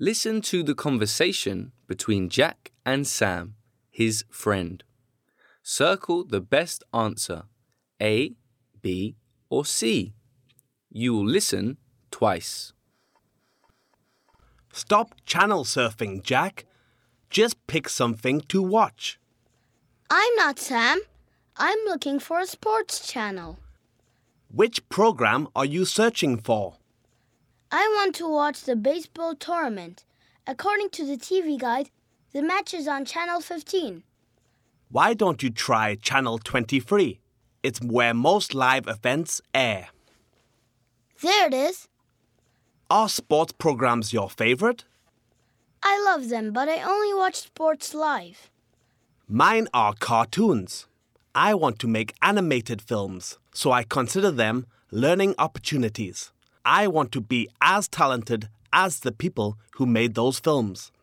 Listen to the conversation between Jack and Sam, his friend. Circle the best answer, A, B, or C. You will listen twice. Stop channel surfing, Jack. Just pick something to watch. I'm not Sam. I'm looking for a sports channel. Which program are you searching for? I want to watch the baseball tournament. According to the TV guide, the match is on Channel 15. Why don't you try Channel 23? It's where most live events air. There it is. Are sports programs your favorite? I love them, but I only watch sports live. Mine are cartoons. I want to make animated films, so I consider them learning opportunities. I want to be as talented as the people who made those films.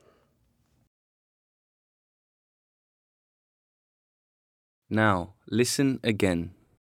Now, listen again.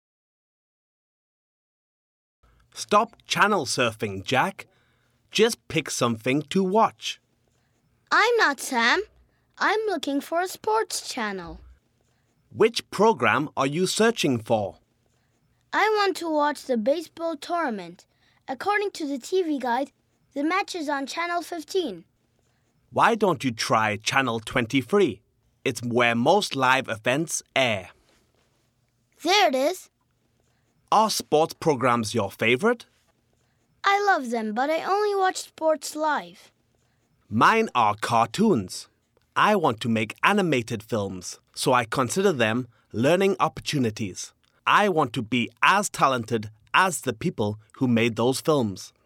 Stop channel surfing, Jack. Just pick something to watch. I'm not Sam. I'm looking for a sports channel. Which program are you searching for? I want to watch the baseball tournament. According to the TV guide, the match is on Channel 15. Why don't you try Channel 23? It's where most live events air. There it is. Are sports programs your favorite? I love them, but I only watch sports live. Mine are cartoons. I want to make animated films, so I consider them learning opportunities. I want to be as talented as the people who made those films.